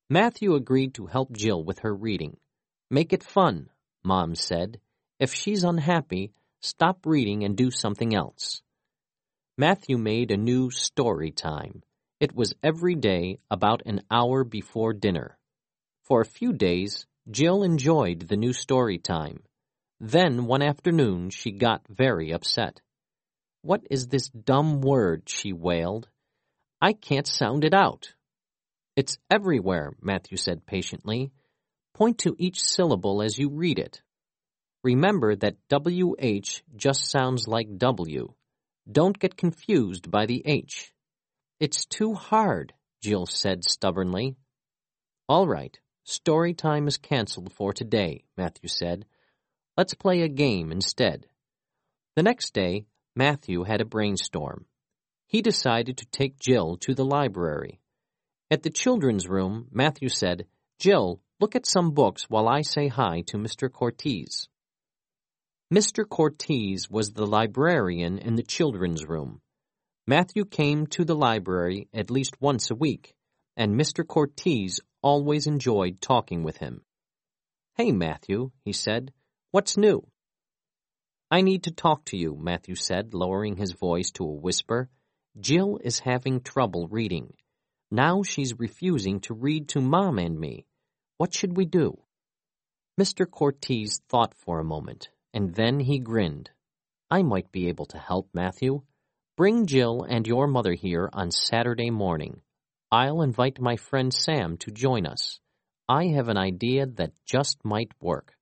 Matthew agreed to help Jill with her reading. "Make it fun," Mom said. "If she's unhappy, stop reading and do something else." Matthew made a new story time. It was every day about an hour before dinner. For a few days, Jill enjoyed the new story time. Then one afternoon she got very upset. "What is this dumb word?" she wailed. "I can't sound it out." "It's everywhere," Matthew said patiently. "Point to each syllable as you read it. Remember that WH just sounds like W. Don't get confused by the H." "It's too hard," Jill said stubbornly. "All right, story time is canceled for today," Matthew said. "Let's play a game instead." The next day, Matthew had a brainstorm. He decided to take Jill to the library. At the children's room, Matthew said, "Jill, look at some books while I say hi to Mr. Cortez." Mr. Cortez was the librarian in the children's room. Matthew came to the library at least once a week, and Mr. Cortez always enjoyed talking with him. "Hey, Matthew," he said, "what's new?" "I need to talk to you," Matthew said, lowering his voice to a whisper. "Jill is having trouble reading. Now she's refusing to read to Mom and me. What should we do?" Mr. Cortez thought for a moment, and then he grinned. "I might be able to help, Matthew. Bring Jill and your mother here on Saturday morning. I'll invite my friend Sam to join us. I have an idea that just might work."